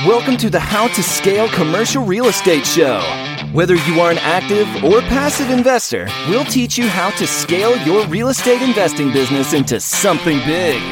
Welcome to the How to Scale Commercial Real Estate Show. Whether you are an active or passive investor, we'll teach you how to scale your real estate investing business into something big.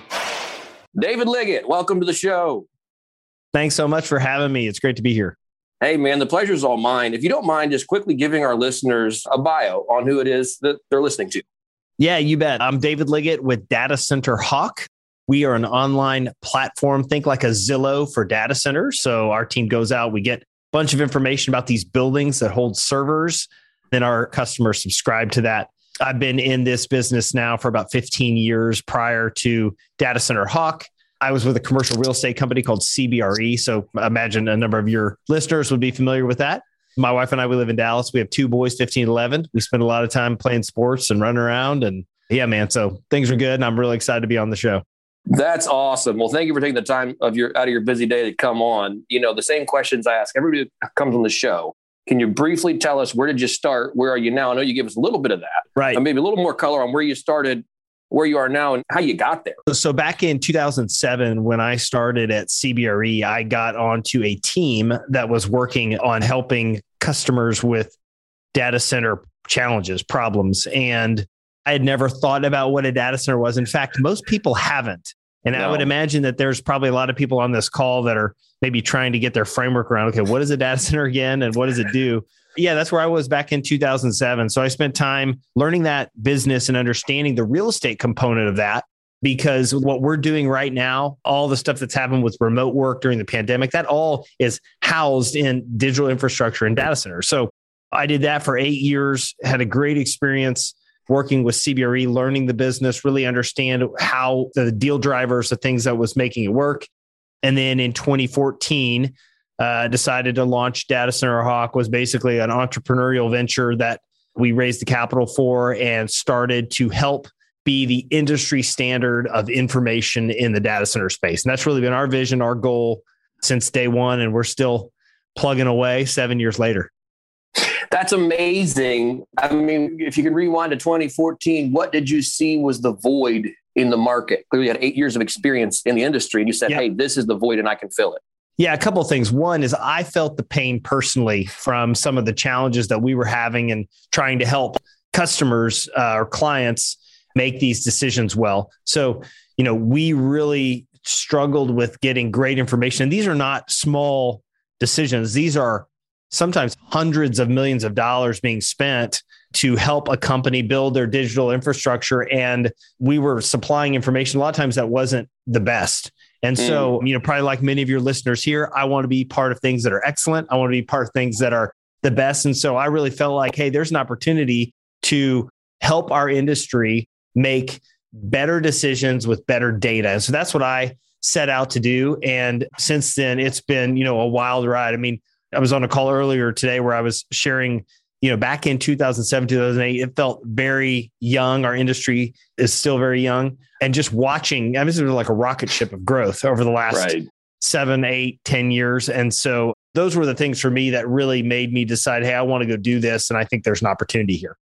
David Liggett, welcome to the show. Thanks so much for having me. It's great to be here. Hey, man, the pleasure's all mine. If you don't mind, just quickly giving our listeners a bio on who it is that they're listening to. Yeah, you bet. I'm David Liggett with Data Center Hawk. We are an online platform, think like a Zillow for data centers. So our team goes out, we get a bunch of information about these buildings that hold servers. Then our customers subscribe to that. I've been in this business now for about 15 years. Prior to Data Center Hawk, I was with a commercial real estate company called CBRE. So imagine a number of your listeners would be familiar with that. My wife and I, we live in Dallas. We have two boys, 15 and 11. We spend a lot of time playing sports and running around. And yeah, man, so things are good. And I'm really excited to be on the show. That's awesome. Well, thank you for taking the time out of your busy day to come on. You know, the same questions I ask everybody that comes on the show. Can you briefly tell us, where did you start? Where are you now? I know you give us a little bit of that, right? And maybe a little more color on where you started, where you are now, and how you got there. So back in 2007, when I started at CBRE, I got onto a team that was working on helping customers with data center challenges, problems. And I had never thought about what a data center was. In fact, most people haven't. And I would imagine that there's probably a lot of people on this call that are maybe trying to get their framework around, okay, what is a data center again? And what does it do? Yeah, that's where I was back in 2007. So I spent time learning that business and understanding the real estate component of that, because what we're doing right now, all the stuff that's happened with remote work during the pandemic, that all is housed in digital infrastructure and data centers. So I did that for 8 years, had a great experience working with CBRE, learning the business, really understand how the deal drivers, the things that was making it work. And then in 2014, decided to launch Data Center Hawk. Was basically an entrepreneurial venture that we raised the capital for and started to help be the industry standard of information in the data center space. And that's really been our vision, our goal since day one. And we're still plugging away 7 years later. That's amazing. I mean, if you can rewind to 2014, what did you see was the void in the market? Clearly, you had 8 years of experience in the industry, and you said, hey, this is the void and I can fill it. Yeah, a couple of things. One is I felt the pain personally from some of the challenges that we were having and trying to help customers or clients make these decisions well. So, we really struggled with getting great information. And these are not small decisions. These are sometimes hundreds of millions of dollars being spent to help a company build their digital infrastructure. And we were supplying information. A lot of times that wasn't the best. And so, probably like many of your listeners here, I want to be part of things that are excellent. I want to be part of things that are the best. And so I really felt like, hey, there's an opportunity to help our industry make better decisions with better data. And so that's what I set out to do. And since then, it's been, a wild ride. I mean, I was on a call earlier today where I was sharing, back in 2007, 2008, it felt very young. Our industry is still very young. And just watching, this is like a rocket ship of growth over the last 7, 8, 10 years. And so those were the things for me that really made me decide, hey, I want to go do this. And I think there's an opportunity here.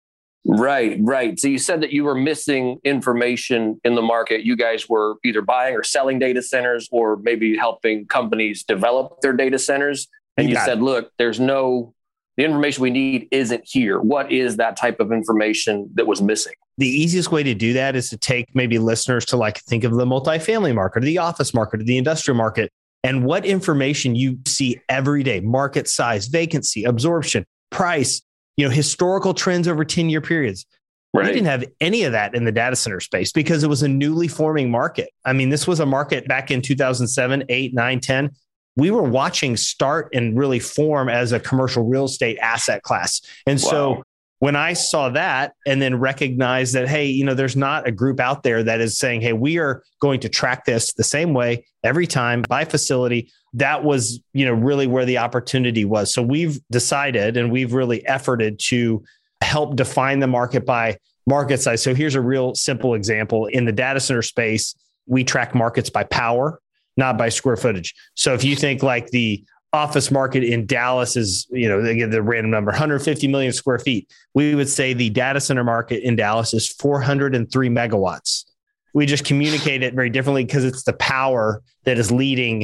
Right. So you said that you were missing information in the market. You guys were either buying or selling data centers, or maybe helping companies develop their data centers. And you said, look, the information we need isn't here. What is that type of information that was missing? The easiest way to do that is to take maybe listeners to think of the multifamily market, or the office market, or the industrial market, and what information you see every day: market size, vacancy, absorption, price, historical trends over 10-year periods. Right. We didn't have any of that in the data center space because it was a newly forming market. I mean, this was a market back in 2007, 8, 9, 10. We were watching start and really form as a commercial real estate asset class. And so when I saw that and then recognized that, hey, there's not a group out there that is saying, hey, we are going to track this the same way every time by facility, that was, really where the opportunity was. So we've decided, and we've really efforted to help define the market by market size. So here's a real simple example. In the data center space, we track markets by power, not by square footage. So if you think like the office market in Dallas is, they give the random number, 150 million square feet, we would say the data center market in Dallas is 403 megawatts. We just communicate it very differently because it's the power that is leading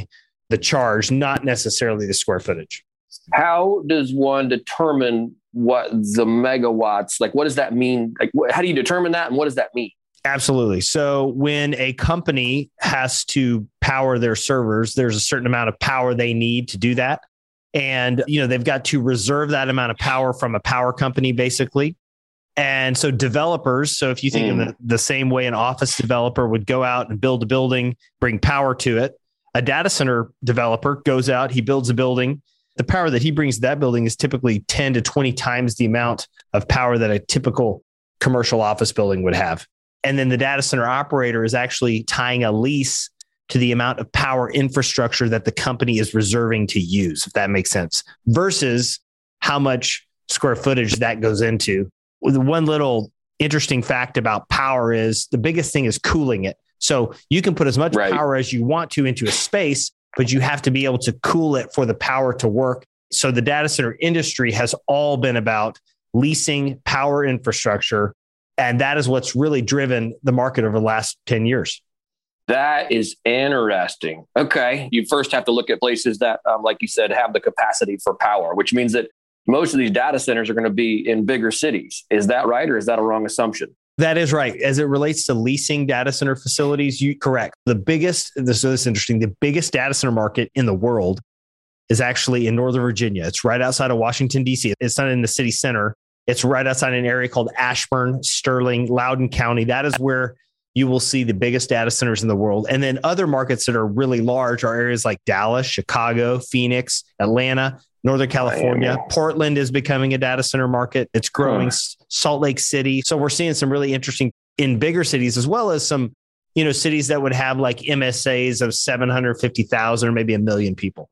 the charge, not necessarily the square footage. How does one determine what the megawatts, like, what does that mean? Like, how do you determine that? And what does that mean? Absolutely. So when a company has to power their servers, there's a certain amount of power they need to do that. And, they've got to reserve that amount of power from a power company, basically. And so developers, so if you think in the same way an office developer would go out and build a building, bring power to it, a data center developer goes out, he builds a building. The power that he brings to that building is typically 10 to 20 times the amount of power that a typical commercial office building would have. And then the data center operator is actually tying a lease to the amount of power infrastructure that the company is reserving to use, if that makes sense, versus how much square footage that goes into. The one little interesting fact about power is the biggest thing is cooling it. So you can put as much power as you want to into a space, but you have to be able to cool it for the power to work. So the data center industry has all been about leasing power infrastructure. And that is what's really driven the market over the last 10 years. That is interesting. Okay. You first have to look at places that, like you said, have the capacity for power, which means that most of these data centers are going to be in bigger cities. Is that right? Or is that a wrong assumption? That is right. As it relates to leasing data center facilities, correct. So this is interesting. The biggest data center market in the world is actually in Northern Virginia. It's right outside of Washington, D.C. It's not in the city center. It's right outside an area called Ashburn, Sterling, Loudoun County. That is where you will see the biggest data centers in the world. And then other markets that are really large are areas like Dallas, Chicago, Phoenix, Atlanta, Northern California. Portland is becoming a data center market. It's growing. Salt Lake City. So we're seeing some really interesting in bigger cities, as well as some, cities that would have like MSAs of 750,000 or maybe 1 million people.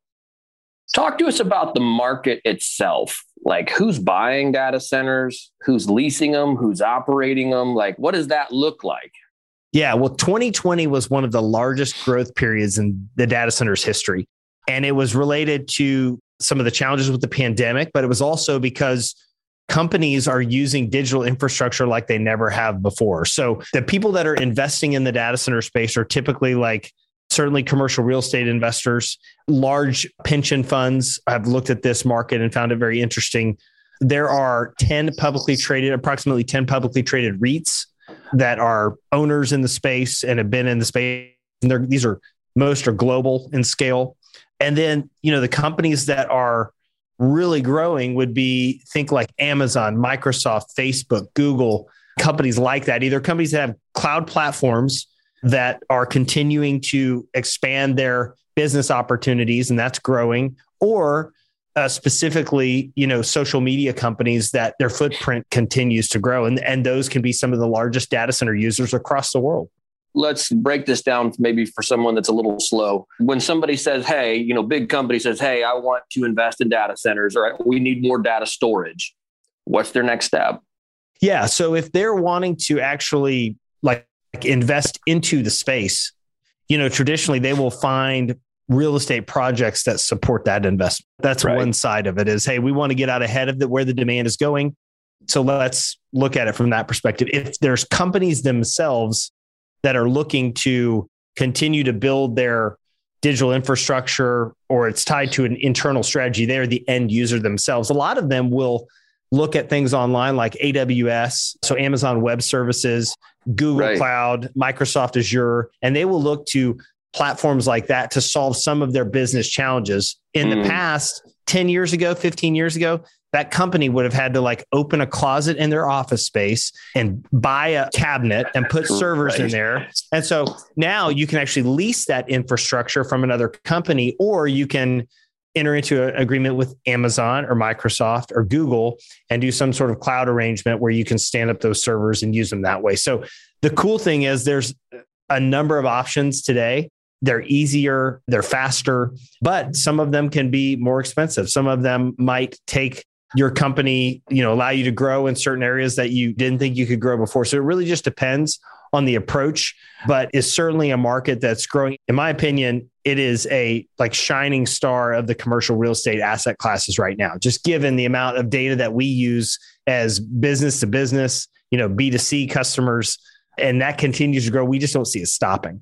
Talk to us about the market itself. Like, who's buying data centers? Who's leasing them? Who's operating them? Like, what does that look like? Yeah, well, 2020 was one of the largest growth periods in the data center's history. And it was related to some of the challenges with the pandemic, but it was also because companies are using digital infrastructure like they never have before. So the people that are investing in the data center space are typically like certainly commercial real estate investors, large pension funds. I've looked at this market and found it very interesting. There are approximately 10 publicly traded REITs that are owners in the space and have been in the space. And most are global in scale. And then, the companies that are really growing would be, think like Amazon, Microsoft, Facebook, Google, companies like that. Either companies that have cloud platforms that are continuing to expand their business opportunities, and that's growing, or specifically, social media companies that their footprint continues to grow. And those can be some of the largest data center users across the world. Let's break this down maybe for someone that's a little slow. When somebody says, hey, big company says, hey, I want to invest in data centers, or we need more data storage. What's their next step? Yeah. So if they're wanting to actually like invest into the space, traditionally they will find real estate projects that support that investment. That's one side of it is, hey, we want to get out ahead of where the demand is going. So let's look at it from that perspective. If there's companies themselves that are looking to continue to build their digital infrastructure, or it's tied to an internal strategy, they're the end user themselves. A lot of them will look at things online like AWS, so Amazon Web Services, Google Cloud, Microsoft Azure, and they will look to platforms like that to solve some of their business challenges. In the past, 10 years ago, 15 years ago, that company would have had to open a closet in their office space and buy a cabinet and put servers in there. And so now you can actually lease that infrastructure from another company, or you can enter into an agreement with Amazon or Microsoft or Google and do some sort of cloud arrangement where you can stand up those servers and use them that way. So the cool thing is there's a number of options today. They're easier, they're faster, but some of them can be more expensive. Some of them might take your company, allow you to grow in certain areas that you didn't think you could grow before. So it really just depends on the approach, but it's certainly a market that's growing. In my opinion, it is a shining star of the commercial real estate asset classes right now, just given the amount of data that we use as business to business, B2C customers, and that continues to grow. We just don't see it stopping.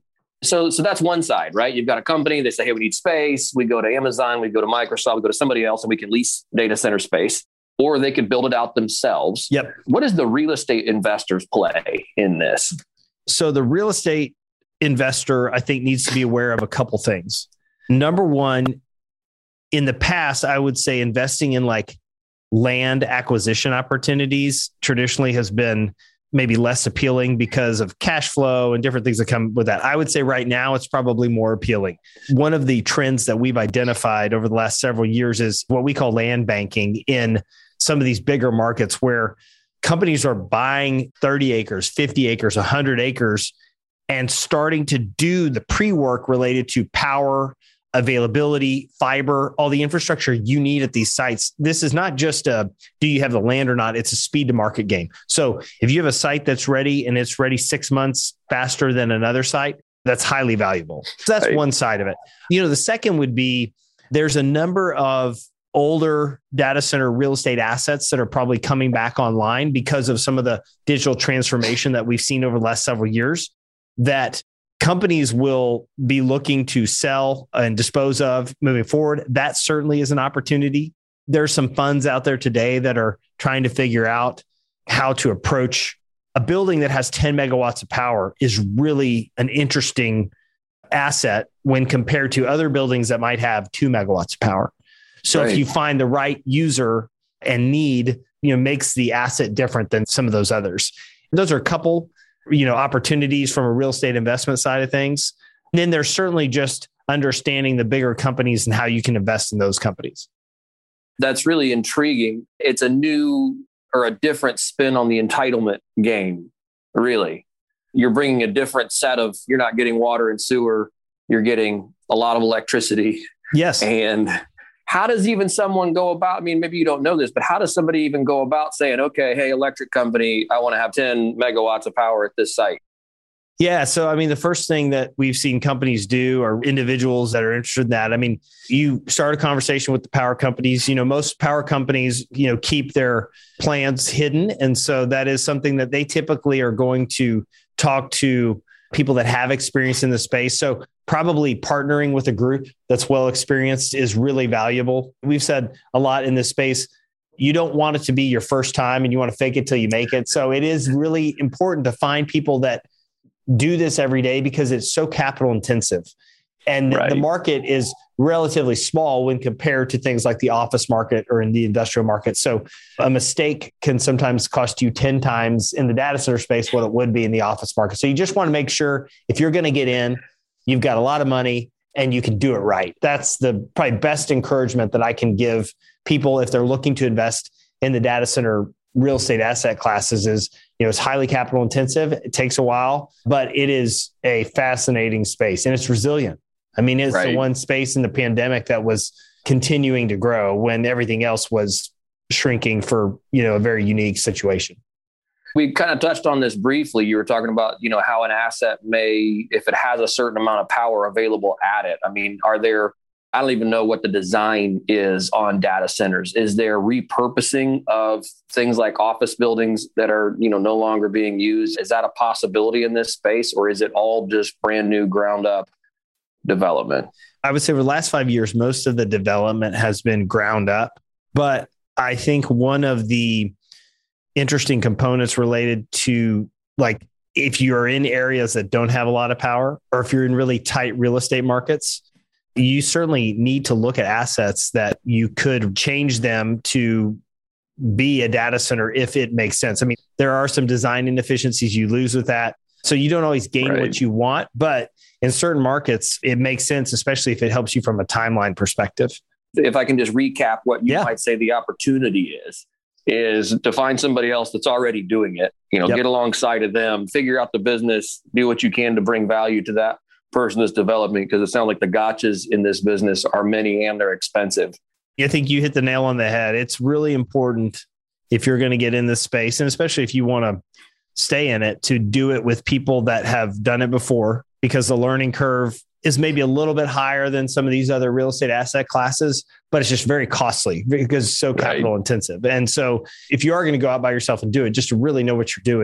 So that's one side, right? You've got a company, they say, hey, we need space. We go to Amazon, we go to Microsoft, we go to somebody else and we can lease data center space, or they could build it out themselves. Yep. What does the real estate investors play in this? So the real estate investor, I think, needs to be aware of a couple things. Number one, in the past, I would say investing in like land acquisition opportunities traditionally has been maybe less appealing because of cash flow and different things that come with that. I would say right now it's probably more appealing. One of the trends that we've identified over the last several years is what we call land banking in some of these bigger markets where companies are buying 30 acres, 50 acres, 100 acres, and starting to do the pre-work related to power, availability, fiber, all the infrastructure you need at these sites. This is not just do you have the land or not? It's a speed to market game. So if you have a site that's ready and it's ready 6 months faster than another site, that's highly valuable. So that's one side of it. The second would be there's a number of older data center real estate assets that are probably coming back online because of some of the digital transformation that we've seen over the last several years that companies will be looking to sell and dispose of moving forward. That certainly is an opportunity. There's some funds out there today that are trying to figure out how to approach a building that has 10 megawatts of power is really an interesting asset when compared to other buildings that might have 2 megawatts of power. So if you find the right user and need, makes the asset different than some of those others. Those are a couple opportunities from a real estate investment side of things. And then there's certainly just understanding the bigger companies and how you can invest in those companies. That's really intriguing. It's a new or a different spin on the entitlement game, really. You're bringing a different set of, you're not getting water and sewer, you're getting a lot of electricity. Yes. And how does even someone go about, maybe you don't know this, but how does somebody even go about saying, okay, hey, electric company, I want to have 10 megawatts of power at this site? Yeah. So, the first thing that we've seen companies do or individuals that are interested in that, you start a conversation with the power companies. Most power companies, keep their plans hidden. And so that is something that they typically are going to talk to people that have experience in the space. So probably partnering with a group that's well experienced is really valuable. We've said a lot in this space, you don't want it to be your first time and you want to fake it till you make it. So it is really important to find people that do this every day because it's so capital intensive. And the market is relatively small when compared to things like the office market or in the industrial market. So a mistake can sometimes cost you 10 times in the data center space what it would be in the office market. So you just want to make sure if you're going to get in, you've got a lot of money and you can do it right. That's the probably best encouragement that I can give people if they're looking to invest in the data center real estate asset classes is, it's highly capital intensive. It takes a while, but it is a fascinating space and it's resilient. It's the one space in the pandemic that was continuing to grow when everything else was shrinking for, a very unique situation. We kind of touched on this briefly. You were talking about, how an asset may, if it has a certain amount of power available at it. I don't even know what the design is on data centers. Is there repurposing of things like office buildings that are, no longer being used? Is that a possibility in this space, or is it all just brand new ground up development? I would say over the last 5 years, most of the development has been ground up. But I think one of the interesting components related to if you're in areas that don't have a lot of power, or if you're in really tight real estate markets, you certainly need to look at assets that you could change them to be a data center if it makes sense. There are some design inefficiencies you lose with that. So you don't always gain what you want, but in certain markets, it makes sense, especially if it helps you from a timeline perspective. If I can just recap what you might say the opportunity is to find somebody else that's already doing it, get alongside of them, figure out the business, do what you can to bring value to that person that's developing, because it sounds like the gotchas in this business are many and they're expensive. I think you hit the nail on the head. It's really important if you're going to get in this space, and especially if you want to stay in it, to do it with people that have done it before, because the learning curve is maybe a little bit higher than some of these other real estate asset classes, but it's just very costly because it's so capital intensive. And so if you are going to go out by yourself and do it, just to really know what you're doing,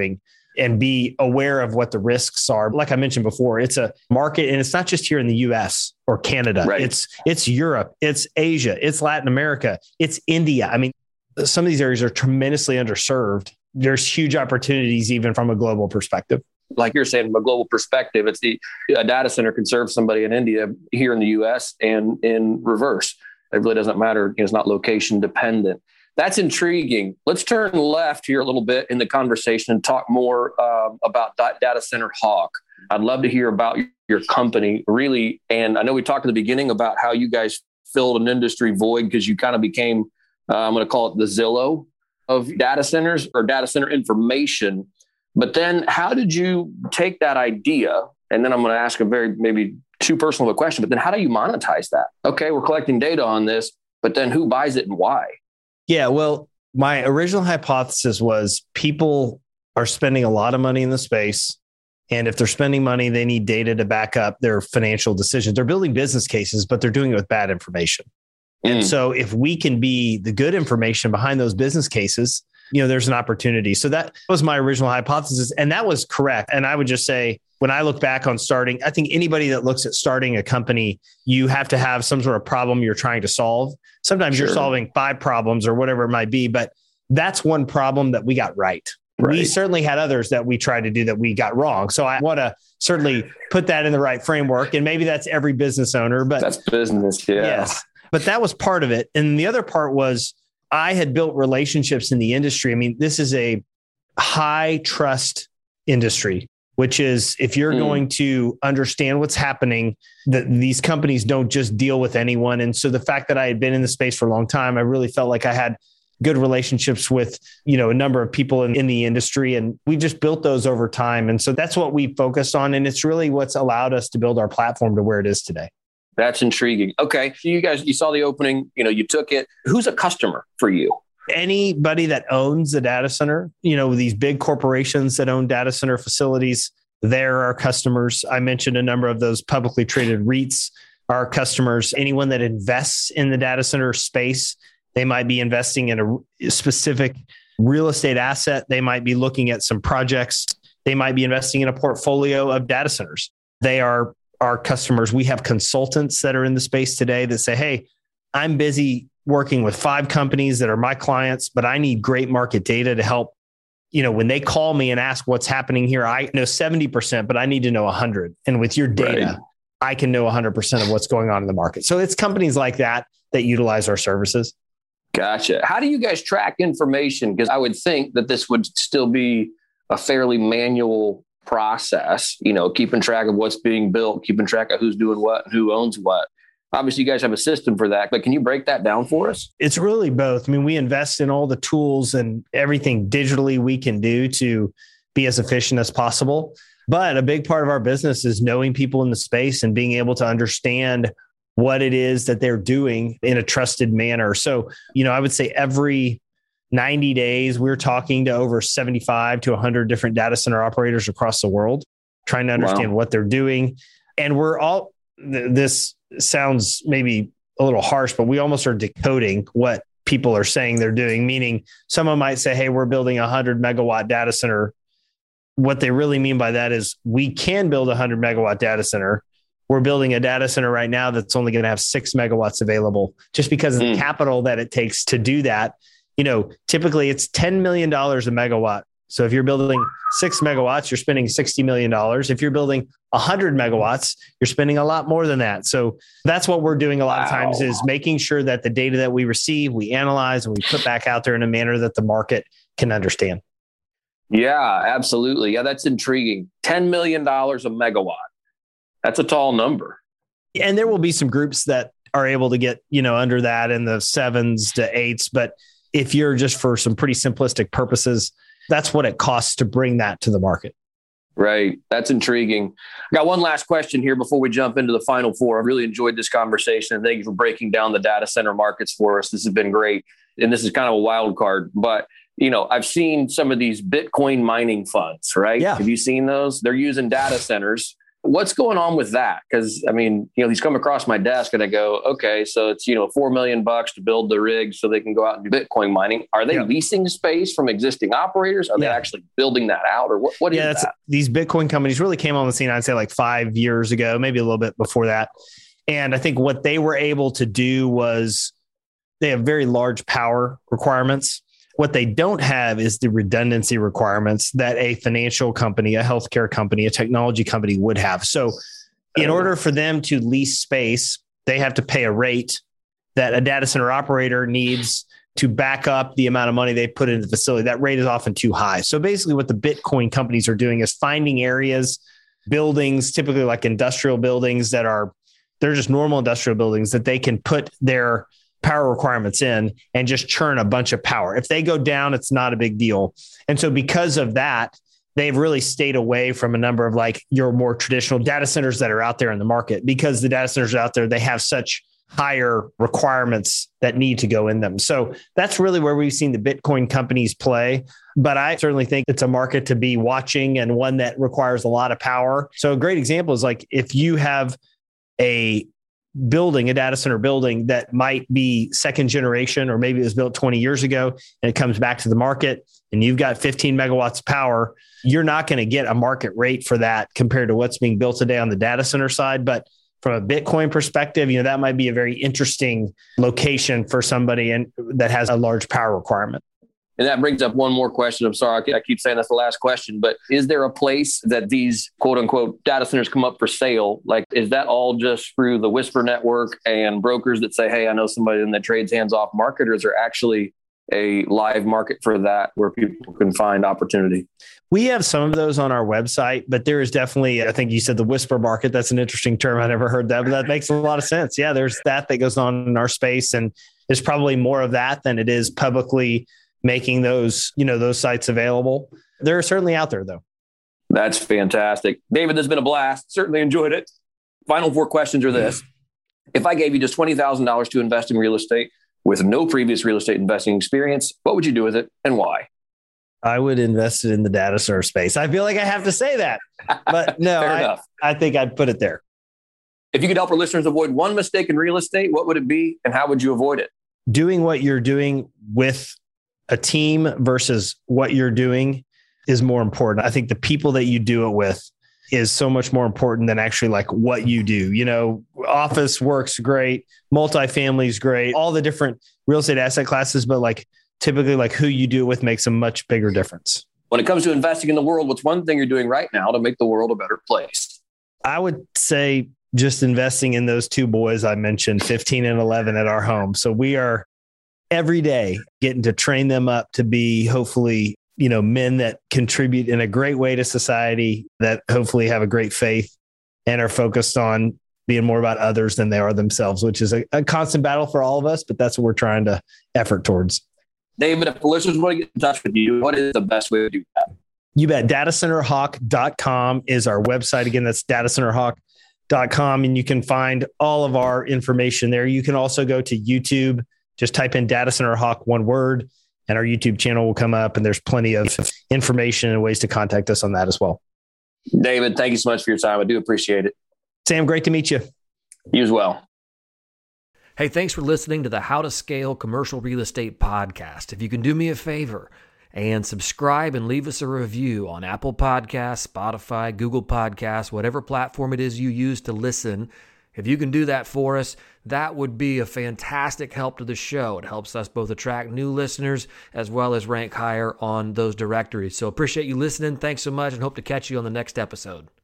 and be aware of what the risks are. Like I mentioned before, it's a market, and it's not just here in the US or Canada. Right. It's Europe, it's Asia, it's Latin America, it's India. I mean, some of these areas are tremendously underserved. There's huge opportunities even from a global perspective. Like you're saying, from a global perspective, a data center can serve somebody in India, here in the US, and in reverse. It really doesn't matter. It's not location dependent. That's intriguing. Let's turn left here a little bit in the conversation and talk more about Data Center Hawk. I'd love to hear about your company, really. And I know we talked at the beginning about how you guys filled an industry void because you kind of became, I'm going to call it the Zillow of data centers or data center information. But then how did you take that idea? And then I'm going to ask a very maybe too personal of a question, but then how do you monetize that? Okay, we're collecting data on this, but then who buys it and why? Yeah, well, my original hypothesis was people are spending a lot of money in the space. And if they're spending money, they need data to back up their financial decisions. They're building business cases, but they're doing it with bad information. And so if we can be the good information behind those business cases, there's an opportunity. So that was my original hypothesis. And that was correct. And I would just say, when I look back on starting, I think anybody that looks at starting a company, you have to have some sort of problem you're trying to solve. Sometimes you're solving 5 problems or whatever it might be, but that's one problem that we got right. We certainly had others that we tried to do that we got wrong. So I want to certainly put that in the right framework. And maybe that's every business owner, but that's business. Yeah. Yes. But that was part of it. And the other part was I had built relationships in the industry. I mean, this is a high trust industry, which is if you're going to understand what's happening, that these companies don't just deal with anyone. And so the fact that I had been in the space for a long time, I really felt like I had good relationships with, a number of people in the industry. And we just built those over time. And so that's what we focused on. And it's really what's allowed us to build our platform to where it is today. That's intriguing. Okay. So you guys, you saw the opening, you took it. Who's a customer for you? Anybody that owns a data center, these big corporations that own data center facilities, they're our customers. I mentioned a number of those publicly traded REITs are our customers. Anyone that invests in the data center space, they might be investing in a specific real estate asset. They might be looking at some projects. They might be investing in a portfolio of data centers. They are our customers. We have consultants that are in the space today that say, hey, I'm busy working with 5 companies that are my clients, but I need great market data to help. When they call me and ask what's happening here, I know 70%, but I need to know 100. And with your data, I can know 100% of what's going on in the market. So it's companies like that utilize our services. Gotcha. How do you guys track information? Because I would think that this would still be a fairly manual process, keeping track of what's being built, keeping track of who's doing what, who owns what. Obviously, you guys have a system for that, but can you break that down for us? It's really both. I mean, we invest in all the tools and everything digitally we can do to be as efficient as possible. But a big part of our business is knowing people in the space and being able to understand what it is that they're doing in a trusted manner. So, I would say every 90 days, we're talking to over 75 to 100 different data center operators across the world, trying to understand what they're doing. And this sounds maybe a little harsh, but we almost are decoding what people are saying they're doing, meaning someone might say, hey, we're building a 100 megawatt data center. What they really mean by that is we can build a 100 megawatt data center. We're building a data center right now that's only going to have 6 megawatts available just because of the capital that it takes to do that. Typically it's $10 million a megawatt. So if you're building 6 megawatts, you're spending $60 million. If you're building 100 megawatts, you're spending a lot more than that. So that's what we're doing a lot of times is making sure that the data that we receive, we analyze and we put back out there in a manner that the market can understand. Yeah, absolutely. Yeah, that's intriguing. $10 million a megawatt. That's a tall number. And there will be some groups that are able to get, under that in the 7s to 8s. But if you're just for some pretty simplistic purposes, that's what it costs to bring that to the market. Right. That's intriguing. I got one last question here before we jump into the final 4. I really enjoyed this conversation and thank you for breaking down the data center markets for us. This has been great. And this is kind of a wild card, but I've seen some of these Bitcoin mining funds, right? Yeah. Have you seen those? They're using data centers What's going on with that? Because I mean, these come across my desk and I go, okay, so it's, $4 million to build the rig so they can go out and do Bitcoin mining. Are they leasing space from existing operators? Are they actually building that out? Or what is that? These Bitcoin companies really came on the scene, I'd say like 5 years ago, maybe a little bit before that. And I think what they were able to do was they have very large power requirements. What they don't have is the redundancy requirements that a financial company, a healthcare company, a technology company would have. So in order for them to lease space, they have to pay a rate that a data center operator needs to back up the amount of money they put into the facility. That rate is often too high. So basically what the Bitcoin companies are doing is finding areas, buildings, typically like industrial buildings they're just normal industrial buildings that they can put their power requirements in and just churn a bunch of power. If they go down, it's not a big deal. And so because of that, they've really stayed away from a number of like your more traditional data centers that are out there in the market, because the data centers out there, they have such higher requirements that need to go in them. So that's really where we've seen the Bitcoin companies play. But I certainly think it's a market to be watching and one that requires a lot of power. So a great example is like if you have a data center building that might be second generation, or maybe it was built 20 years ago and it comes back to the market and you've got 15 megawatts of power, you're not going to get a market rate for that compared to what's being built today on the data center side. But from a Bitcoin perspective, that might be a very interesting location for somebody that has a large power requirement. And that brings up one more question. I'm sorry, I keep saying that's the last question, but is there a place that these quote unquote data centers come up for sale? Like, is that all just through the Whisper network and brokers that say, hey, I know somebody in that trades hands off market, or is there actually a live market for that where people can find opportunity? We have some of those on our website, but there is definitely, I think you said the Whisper market. That's an interesting term. I never heard that, but that makes a lot of sense. Yeah, there's that goes on in our space, and there's probably more of that than it is publicly making those sites available. They're certainly out there though. That's fantastic. David, this has been a blast. Certainly enjoyed it. Final 4 questions are this. If I gave you just $20,000 to invest in real estate with no previous real estate investing experience, what would you do with it and why? I would invest it in the data center space. I feel like I have to say that, but no, I think I'd put it there. If you could help our listeners avoid one mistake in real estate, what would it be and how would you avoid it? Doing what you're doing with a team versus what you're doing is more important. I think the people that you do it with is so much more important than actually like what you do. Office work's great, multifamily is great, all the different real estate asset classes, but like typically like who you do it with makes a much bigger difference. When it comes to investing in the world, what's one thing you're doing right now to make the world a better place? I would say just investing in those 2 boys I mentioned, 15 and 11 at our home. So we are every day getting to train them up to be hopefully, men that contribute in a great way to society, that hopefully have a great faith and are focused on being more about others than they are themselves, which is a constant battle for all of us, but that's what we're trying to effort towards. David, if the listeners want to get in touch with you, what is the best way to do that? You bet. Datacenterhawk.com is our website. Again, that's datacenterhawk.com, and you can find all of our information there. You can also go to YouTube. Just type in Data Center Hawk, one word, and our YouTube channel will come up, and there's plenty of information and ways to contact us on that as well. David, thank you so much for your time. I do appreciate it. Sam, great to meet you. You as well. Hey, thanks for listening to the How to Scale Commercial Real Estate podcast. If you can do me a favor and subscribe and leave us a review on Apple Podcasts, Spotify, Google Podcasts, whatever platform it is you use to listen. If you can do that for us, that would be a fantastic help to the show. It helps us both attract new listeners as well as rank higher on those directories. So appreciate you listening. Thanks so much, and hope to catch you on the next episode.